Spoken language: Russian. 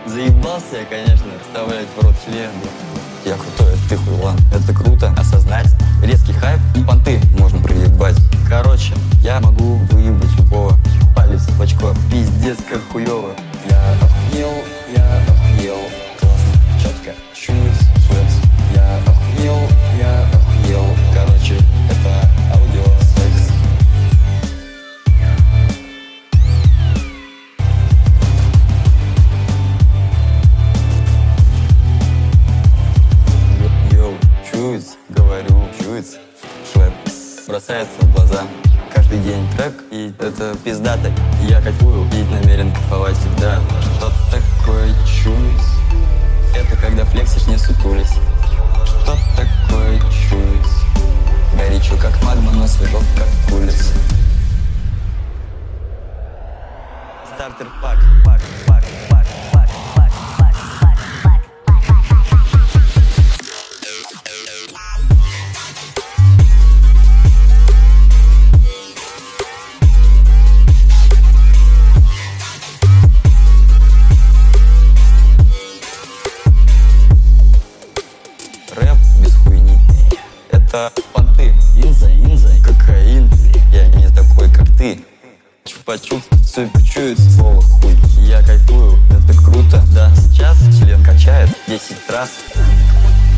Заебался я, конечно, вставлять в рот член. Я крутой, а ты хуйлан. Это круто осознать. Резкий хайп и понты можно проебать. Короче, я могу выебать любого. Палец в очко, пиздец как хуёво. Я охуел. Классно, четко, чуть, свет. Я охуел. Короче, это аудиосекс. Говорю, чуется, шлэп бросается в глаза. Каждый день трек, и это пиздато. Я кайфую и намерен кайфовать всегда. Что такое чуется? Это когда флексишь, не сутулись. Что такое чуется? Горячо, как магма, но свежо, как улица. Стартер пак. Рэп без хуйни. Это понты. Инза, кокаин. Я не такой, как ты. Чупа-чуп, супер чует слово хуй. Я кайфую, это круто. Да, сейчас член качает 10 раз.